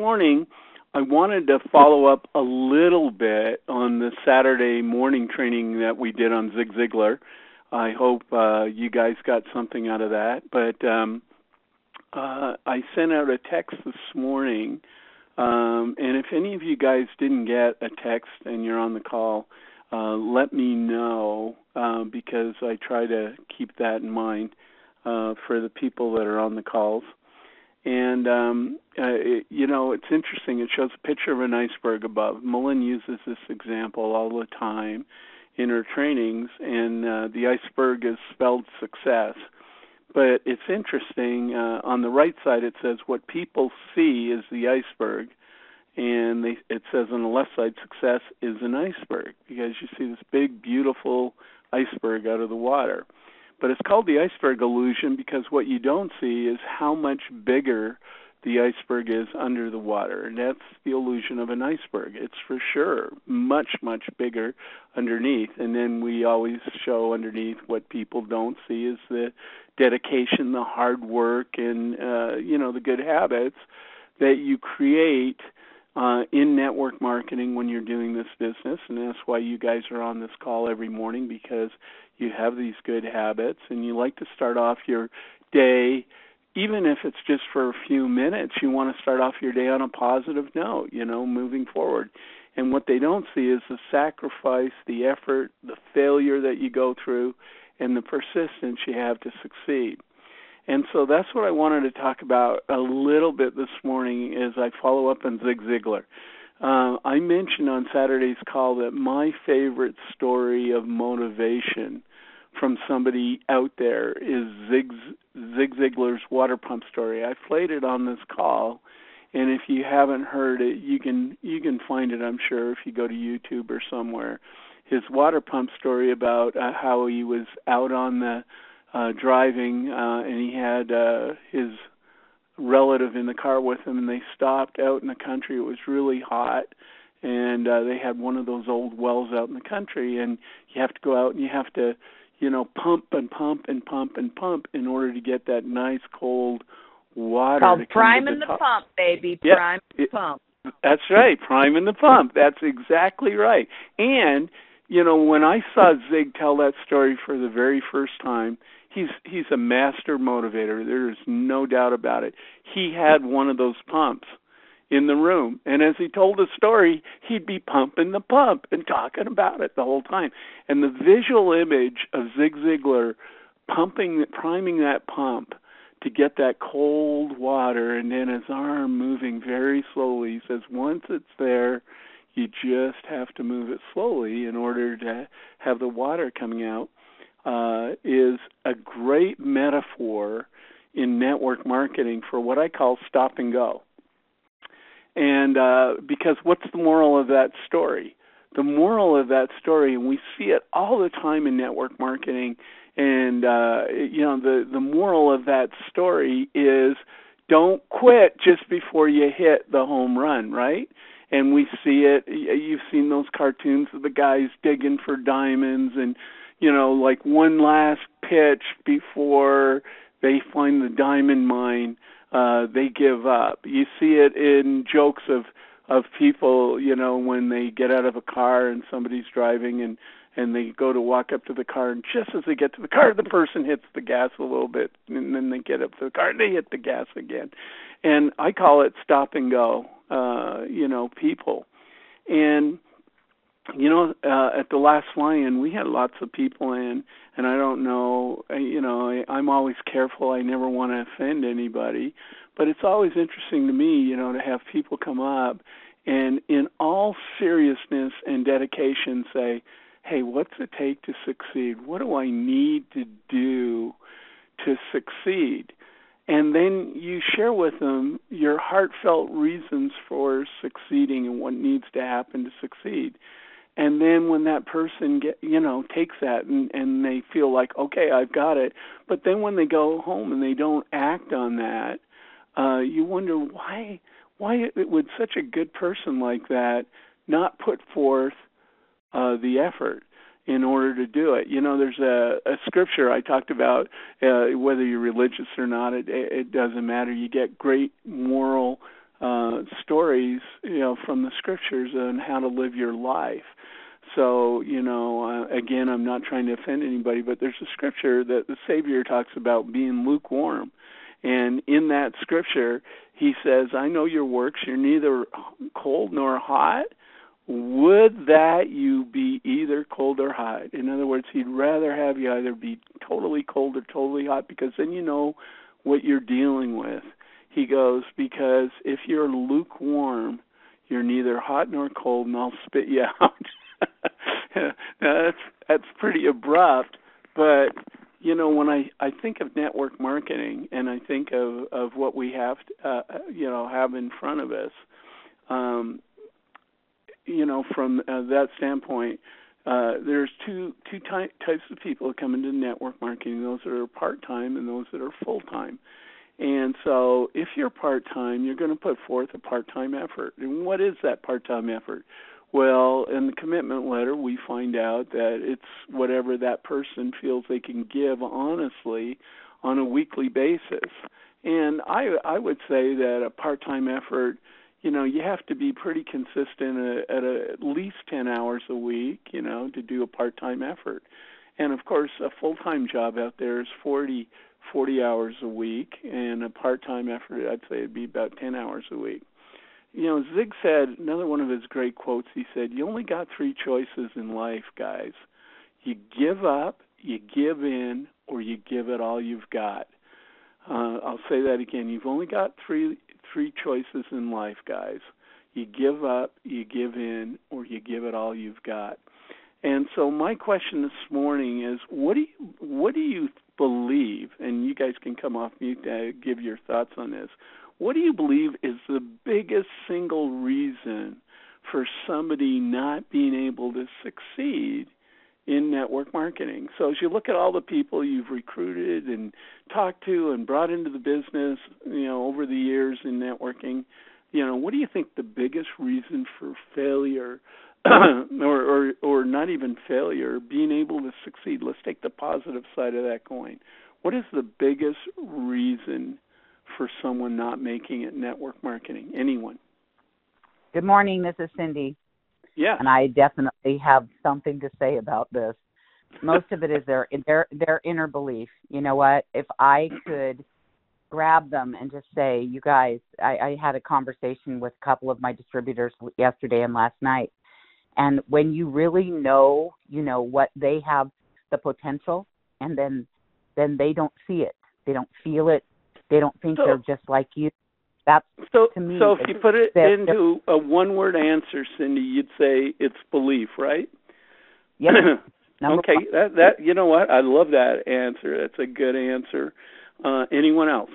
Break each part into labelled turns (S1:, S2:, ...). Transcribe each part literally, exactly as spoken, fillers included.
S1: morning, I wanted to follow up a little bit on the Saturday morning training that we did on Zig Ziglar. I hope uh, you guys got something out of that. But um, uh, I sent out a text this morning, um, and if any of you guys didn't get a text and you're on the call, uh, let me know uh, because I try to keep that in mind uh, for the people that are on the calls. And, um, uh, it, you know, it's interesting. It shows a picture of an iceberg above. Mullen uses this example all the time in her trainings, and uh, the iceberg is spelled success. But it's interesting. Uh, on the right side, it says what people see is the iceberg, and they, it says on the left side, success is an iceberg, because you see this big, beautiful iceberg out of the water. But it's called the iceberg illusion because what you don't see is how much bigger the iceberg is under the water. And that's the illusion of an iceberg. It's for sure much, much bigger underneath. And then we always show underneath what people don't see is the dedication, the hard work, and, uh, you know, the good habits that you create uh, in network marketing when you're doing this business. And that's why you guys are on this call every morning, because you have these good habits and you like to start off your day, even if it's just for a few minutes, you want to start off your day on a positive note, you know, moving forward. And what they don't see is the sacrifice, the effort, the failure that you go through, and the persistence you have to succeed. And so that's what I wanted to talk about a little bit this morning as I follow up on Zig Ziglar. Uh, I mentioned on Saturday's call that my favorite story of motivation from somebody out there is Zig, Zig Ziglar's water pump story. I played it on this call, and if you haven't heard it, you can you can find it, I'm sure, if you go to YouTube or somewhere. His water pump story about uh, how he was out on the uh, driving, uh, and he had uh, his relative in the car with him, and they stopped out in the country. It was really hot, and uh, they had one of those old wells out in the country, and you have to go out and you have to, you know, pump and pump and pump and pump in order to get that nice cold water.
S2: Called
S1: to come
S2: priming
S1: to the,
S2: the
S1: top.
S2: pump, baby.
S1: Yep.
S2: Prime the pump.
S1: That's right, priming the pump. That's exactly right. And, you know, when I saw Zig tell that story for the very first time, He's he's a master motivator. There's no doubt about it. He had one of those pumps in the room, and as he told the story, he'd be pumping the pump and talking about it the whole time. And the visual image of Zig Ziglar pumping, priming that pump to get that cold water, and then his arm moving very slowly. He says once it's there, you just have to move it slowly in order to have the water coming out. Uh, is a great metaphor in network marketing for what I call stop and go. And uh, because what's the moral of that story? The moral of that story, and we see it all the time in network marketing, and uh, you know, the, the moral of that story is don't quit just before you hit the home run, right? And we see it, you've seen those cartoons of the guys digging for diamonds and, you know, like one last pitch before they find the diamond mine, uh, they give up. You see it in jokes of, of people, you know, when they get out of a car and somebody's driving and, and they go to walk up to the car, and just as they get to the car, the person hits the gas a little bit, and then they get up to the car and they hit the gas again. And I call it stop and go, uh, you know, people. And You know, uh, at the last fly-in, we had lots of people in, and I don't know, you know, I, I'm always careful. I never want to offend anybody, but it's always interesting to me, you know, to have people come up and in all seriousness and dedication say, hey, what's it take to succeed? What do I need to do to succeed? And then you share with them your heartfelt reasons for succeeding and what needs to happen to succeed. And then when that person get, you know, takes that and, and they feel like, okay, I've got it. But then when they go home and they don't act on that, uh, you wonder why why would such a good person like that not put forth uh, the effort in order to do it? You know, there's a, a scripture I talked about, uh, whether you're religious or not, it, it doesn't matter. You get great moral uh, stories, you know, from the scriptures on how to live your life. So, you know, uh, again, I'm not trying to offend anybody, but there's a scripture that the Savior talks about being lukewarm. And in that scripture, he says, I know your works. You're neither cold nor hot. Would that you be either cold or hot. In other words, he'd rather have you either be totally cold or totally hot, because then you know what you're dealing with. He goes, because if you're lukewarm, you're neither hot nor cold, and I'll spit you out. Now, that's that's pretty abrupt, but you know, when I, I think of network marketing and I think of, of what we have, to, uh, you know, have in front of us, um, you know, from uh, that standpoint, uh, there's two two ty- types of people that come into network marketing: those that are part-time and those that are full-time. And so, if you're part-time, you're going to put forth a part-time effort. And what is that part-time effort? Well, in the commitment letter, we find out that it's whatever that person feels they can give honestly on a weekly basis. And I, I would say that a part-time effort, you know, you have to be pretty consistent at, at, a, at least ten hours a week, you know, to do a part-time effort. And, of course, a full-time job out there is forty, forty hours a week, and a part-time effort, I'd say, would be about ten hours a week. You know, Zig said, another one of his great quotes, he said, you only got three choices in life, guys. You give up, you give in, or you give it all you've got. Uh, I'll say that again. You've only got three three choices in life, guys. You give up, you give in, or you give it all you've got. And so my question this morning is, what do you, what do you believe, and you guys can come off mute to give your thoughts on this, what do you believe is the biggest single reason for somebody not being able to succeed in network marketing? So as you look at all the people you've recruited and talked to and brought into the business, you know, over the years in networking, you know, what do you think the biggest reason for failure or, or or not even failure, being able to succeed? Let's take the positive side of that coin. What is the biggest reason for someone not making it network marketing? Anyone?
S2: Good morning, this is Cindy.
S1: Yeah.
S2: And I definitely have something to say about this. Most of it is their their their inner belief. You know what? If I could grab them and just say, you guys, I, I had a conversation with a couple of my distributors yesterday and last night. And when you really know, you know, what they have the potential, and then then they don't see it. They don't feel it. They don't think so, they're just like you. That's,
S1: so,
S2: to me,
S1: so if you put it into
S2: they're,
S1: a one-word answer, Cindy, you'd say it's belief, right?
S2: Yep.
S1: Okay, that, that you know what? I love that answer. That's a good answer. Uh, anyone else?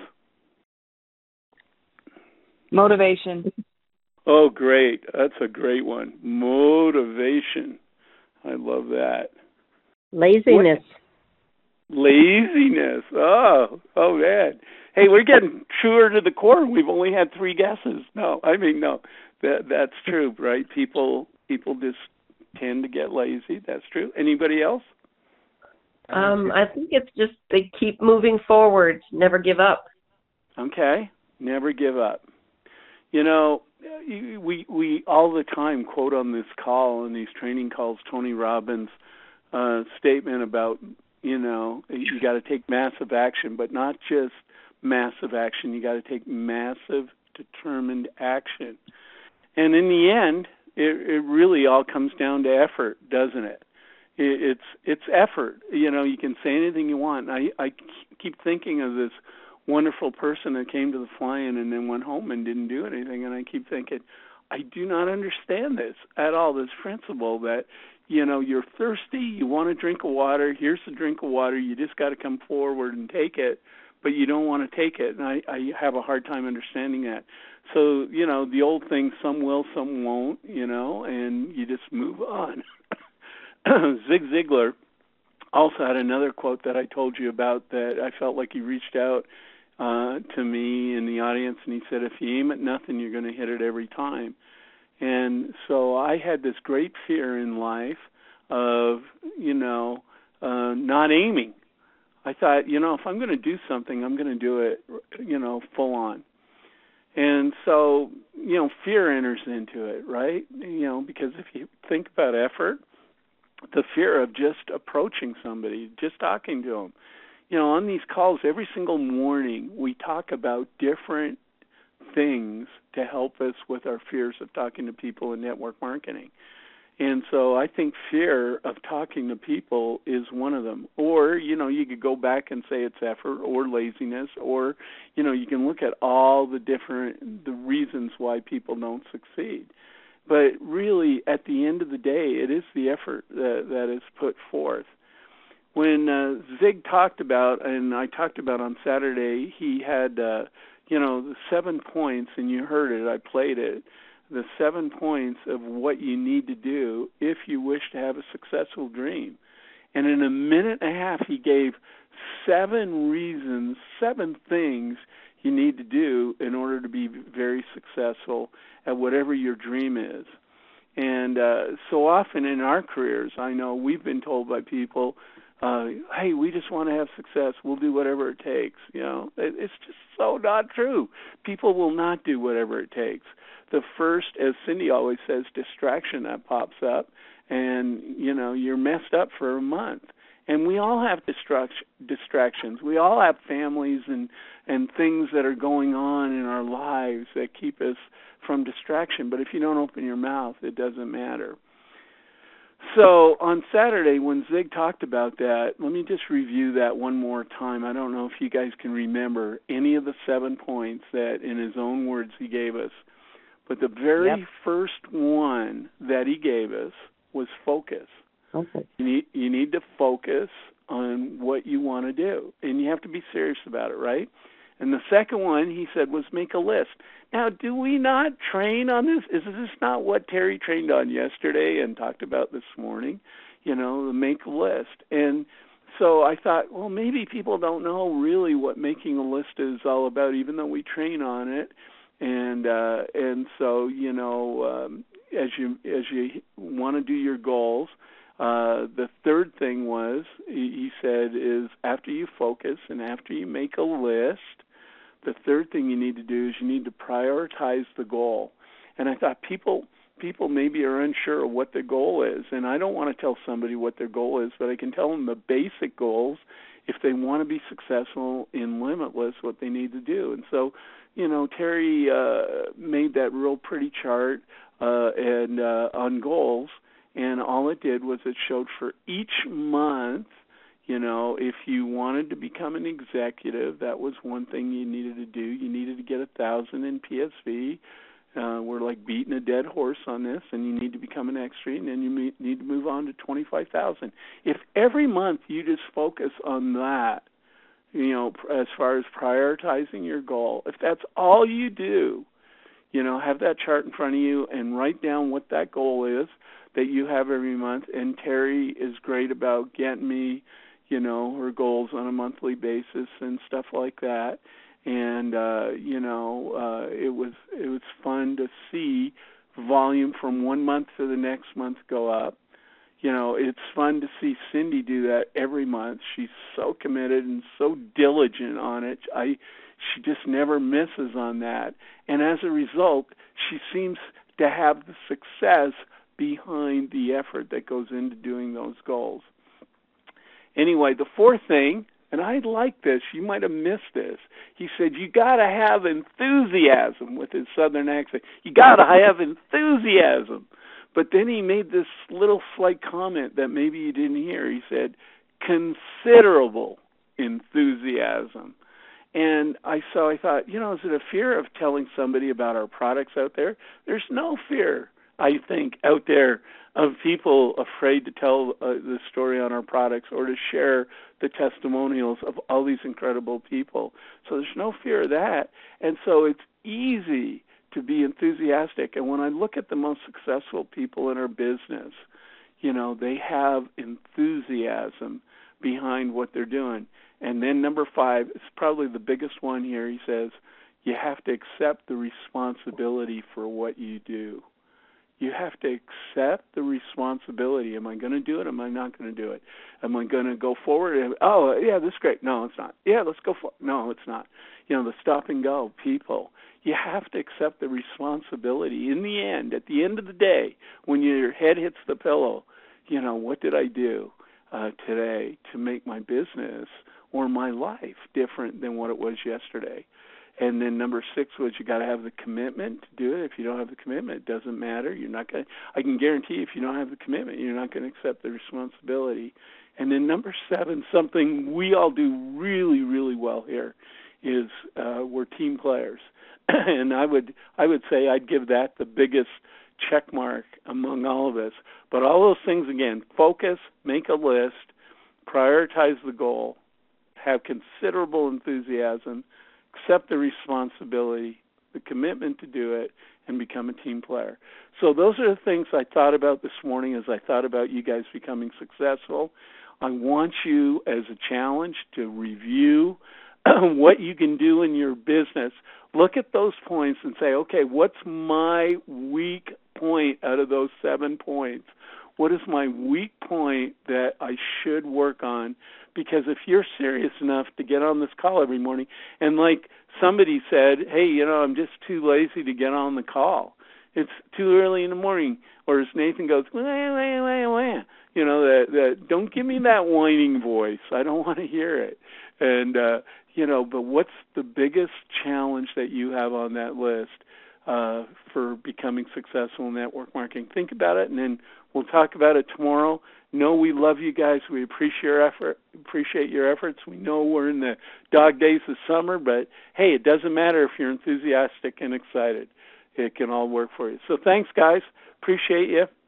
S3: Motivation.
S1: Oh, great. That's a great one. Motivation. I love that.
S3: Laziness.
S1: What? Laziness. Oh, oh, man. Hey, we're getting truer to the core. We've only had three guesses. No, I mean, no, that that's true, right? People people just tend to get lazy. That's true. Anybody else?
S3: Um, I think it's just they keep moving forward, never give up.
S1: Okay, never give up. You know, we we all the time quote on this call, on these training calls, Tony Robbins' uh, statement about, you know, you got to take massive action, but not just massive action. You got to take massive, determined action. And in the end, it, it really all comes down to effort, doesn't it? it? It's it's effort. You know, you can say anything you want. I, I keep thinking of this wonderful person that came to the fly-in and then went home and didn't do anything, and I keep thinking, I do not understand this at all, this principle that, you know, you're thirsty, you want a drink of water, here's a drink of water, you just got to come forward and take it, but you don't want to take it, and I, I have a hard time understanding that. So, you know, the old thing, some will, some won't, you know, and you just move on. Zig Ziglar also had another quote that I told you about that I felt like he reached out uh, to me in the audience, and he said, if you aim at nothing, you're going to hit it every time. And so I had this great fear in life of, you know, uh, not aiming. I thought, you know, if I'm going to do something, I'm going to do it, you know, full on. And so, you know, fear enters into it, right? You know, because if you think about effort, the fear of just approaching somebody, just talking to them. You know, on these calls, every single morning, we talk about different things to help us with our fears of talking to people in network marketing. And so I think fear of talking to people is one of them. Or, you know, you could go back and say it's effort or laziness, or, you know, you can look at all the different the reasons why people don't succeed. But really, at the end of the day, it is the effort that, that is put forth. When uh, Zig talked about, and I talked about on Saturday, he had, uh, you know, the seven points, and you heard it, I played it, the seven points of what you need to do if you wish to have a successful dream. And in a minute and a half, he gave seven reasons, seven things you need to do in order to be very successful at whatever your dream is. And uh, so often in our careers, I know we've been told by people, uh, hey, we just want to have success. We'll do whatever it takes. You know, it, it's just so not true. People will not do whatever it takes. The first, as Cindy always says, distraction that pops up, and, you know, you're messed up for a month. And we all have distract- distractions. We all have families and, and things that are going on in our lives that keep us from distraction. But if you don't open your mouth, it doesn't matter. So on Saturday, when Zig talked about that, let me just review that one more time. I don't know if you guys can remember any of the seven points that, in his own words, he gave us. But the very yep. first one that he gave us was focus.
S2: Okay.
S1: You need, you need to focus on what you want to do, and you have to be serious about it, right? And the second one, he said, was make a list. Now, do we not train on this? Is this not what Terry trained on yesterday and talked about this morning? You know, the make a list. And so I thought, well, maybe people don't know really what making a list is all about, even though we train on it. And uh, and so, you know, um, as you as you want to do your goals, uh, the third thing was, he said, is after you focus and after you make a list, the third thing you need to do is you need to prioritize the goal. And I thought people people maybe are unsure of what the goal is, and I don't want to tell somebody what their goal is, but I can tell them the basic goals if they want to be successful in Limitless, what they need to do. And so, you know, Terry uh, made that real pretty chart uh, and uh, on goals, and all it did was it showed for each month, you know, if you wanted to become an executive, that was one thing you needed to do. You needed to get a thousand in P S V. Uh, we're like beating a dead horse on this, and you need to become an extra, and then you need to move on to twenty-five thousand. If every month you just focus on that, you know, as far as prioritizing your goal, if that's all you do, you know, have that chart in front of you and write down what that goal is that you have every month. And Terry is great about getting me, you know, her goals on a monthly basis and stuff like that. And uh, you know, uh, it was it was fun to see volume from one month to the next month go up. You know, it's fun to see Cindy do that every month. She's so committed and so diligent on it. I, she just never misses on that. And as a result, she seems to have the success behind the effort that goes into doing those goals. Anyway, the fourth thing, and I like this, you might have missed this. He said, you got to have enthusiasm with his southern accent. You got to have enthusiasm. But then he made this little slight comment that maybe you didn't hear. He said, considerable enthusiasm. And I so I thought, you know, is it a fear of telling somebody about our products out there? There's no fear, I think, out there of people afraid to tell uh, the story on our products or to share the testimonials of all these incredible people. So there's no fear of that. And so it's easy to be enthusiastic. And when I look at the most successful people in our business, you know, they have enthusiasm behind what they're doing. And then number five, it's probably the biggest one here. He says, you have to accept the responsibility for what you do. You have to accept the responsibility. Am I going to do it? Am I not going to do it? Am I going to go forward? Oh, yeah, this is great. No, it's not. Yeah, let's go forward. No, it's not. You know, the stop and go people. You have to accept the responsibility. In the end, at the end of the day, when your head hits the pillow, you know, what did I do uh, today to make my business or my life different than what it was yesterday? And then number six was you got to have the commitment to do it. If you don't have the commitment, it doesn't matter. You're not going. I can guarantee if you don't have the commitment, you're not going to accept the responsibility. And then number seven, something we all do really, really well here, is uh, we're team players. And I would, I would say I'd give that the biggest check mark among all of us. But all those things again: focus, make a list, prioritize the goal, have considerable enthusiasm, accept the responsibility, the commitment to do it, and become a team player. So those are the things I thought about this morning as I thought about you guys becoming successful. I want you, as a challenge, to review what you can do in your business. Look at those points and say, okay, what's my weak point out of those seven points? What is my weak point that I should work on? Because if you're serious enough to get on this call every morning, and like somebody said, hey, you know, I'm just too lazy to get on the call. It's too early in the morning. Or as Nathan goes, wah, wah, wah, wah. You know, that, that, don't give me that whining voice. I don't want to hear it. And, uh, you know, but what's the biggest challenge that you have on that list uh, for becoming successful in network marketing? Think about it, and then we'll talk about it tomorrow. Know we love you guys. We appreciate your effort. Appreciate your efforts. We know we're in the dog days of summer, but hey, it doesn't matter if you're enthusiastic and excited. It can all work for you. So thanks, guys. Appreciate you.